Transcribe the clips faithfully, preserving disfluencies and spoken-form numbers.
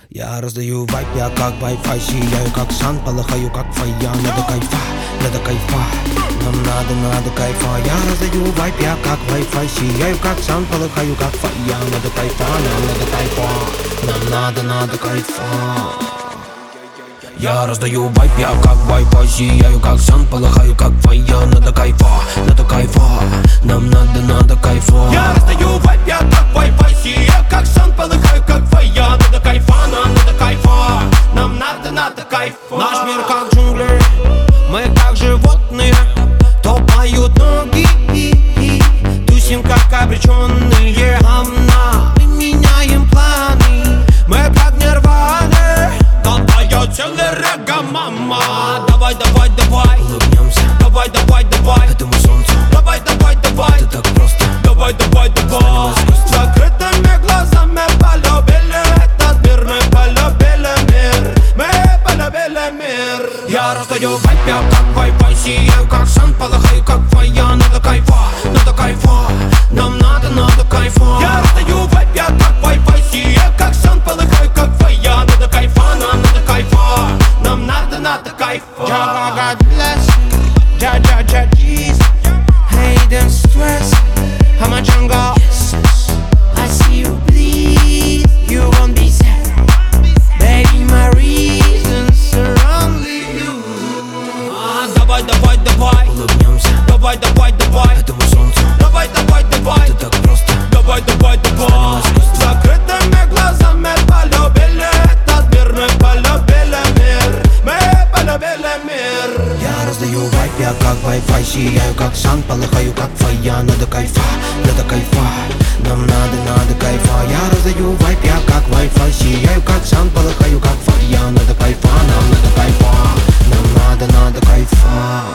Я раздаю вайп, я как Wi-Fi, сияю как сан, полыхаю как фая. Надо кайфа, надо кайфа, нам надо, надо кайфа. Я раздаю вайп, я как Wi-Fi, сияю как сан, полыхаю как фая. Надо кайфа, нам надо кайфа, нам надо, надо кайфа. Я раздаю вайп, я как Wi-Fi, сияю как сан, полыхаю как фая. Надо кайфа, надо кайфа, нам надо, надо кайфа. Я раздаю вайп, я как Wi-Fi, сияю как сан, полыхаю как фая. Надо кайфа, нам надо кайфа, нам надо, надо кайфа. Наш мир как джунгли, мы как животные, топают ноги, тусим как обреченные говна. Мы меняем планы, мы как нирваны. Катает целый регга, мама. Давай, давай, давай, Улыбнемся, давай, давай, давай, этому солнцу, давай, давай, давай, это так просто. давай, давай, давай. Закрытыми глазами полюбили этот мир, мы полюбили мир, мы полюбили мир. Я раздаю вайп, я как Wi-Fi, сияю как сан, полыхаю как фая. Надо кайфа, надо кайфа, нам надо, надо кайфа. Я раздаю вайп, я как Wi-Fi, сияю как сан, полыхаю как фая. Надо кайфа, нам надо кайфа, нам надо, надо кайфа. Jah God bless, Jah Jah Jah Jesus. Hate and stress, I'm a jungle. I see you bleed, you won't be sad. Baby, my reasons are only you. А, давай, давай, давай, Улыбнемся, давай, давай, давай, этому солнцу, давай, давай, давай, это так просто. давай, давай, давай. Закрытыми глазами полюбили этот мир, мы полюбили мир, мы полюбили мир. Я раздаю вайп, я как Wi-Fi, сияю как сан, полыхаю как фая. Надо кайфа, надо кайфа, нам надо, надо кайфа. Я раздаю вайп, я как Wi-Fi, сияю как сан, полыхаю как фая. Надо кайфа, нам надо кайфа, нам надо, надо кайфа.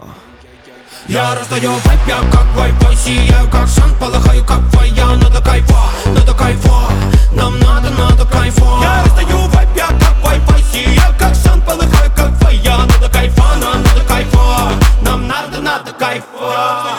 Я раздаю вайп, я как Wi-Fi, сияю как сан, полыхаю как фая. Надо кайфа, надо кайфа, нам надо, надо кайфа. Я раздаю вайп, я как Wi-Fi, сияю как сан, полыхаю как фая. Надо кайфа, нам надо кайфа, нам надо, надо кайфа.